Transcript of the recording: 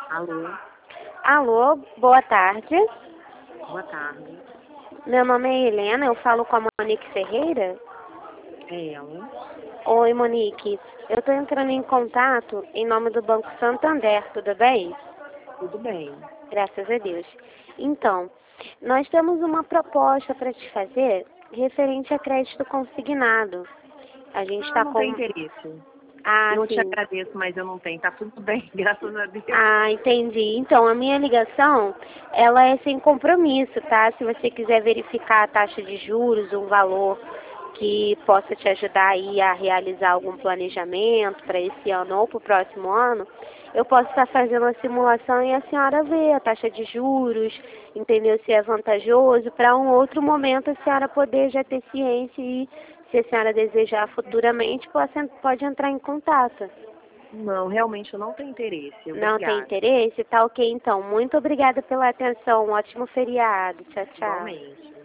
Alô, Alô, boa tarde. boa tarde. Meu nome é Helena, eu falo com a Monique Ferreira. É ela? Oi, Monique. Eu estou entrando em contato em nome do Banco Santander, tudo bem? Tudo bem. Graças a Deus. Então, nós temos uma proposta para te fazer referente a crédito consignado. A gente está Não tem com... interesse. Ah, Eu te sim. agradeço, mas eu não tenho. Tá tudo bem, graças a Deus. Ah, entendi. Então, a minha ligação, ela é sem compromisso, tá? Se você quiser verificar a taxa de juros, um valor que possa te ajudar aí a realizar algum planejamento para esse ano ou para o próximo ano, eu posso estar fazendo uma simulação e a senhora vê a taxa de juros, entendeu? Se é vantajoso, para um outro momento a senhora poder já ter ciência e, se a senhora desejar futuramente, pode entrar em contato. Não, realmente eu não tenho interesse. Não tem Obrigada. interesse? Tá ok, então. Muito obrigada pela atenção. Um ótimo feriado. Tchau, tchau. Igualmente.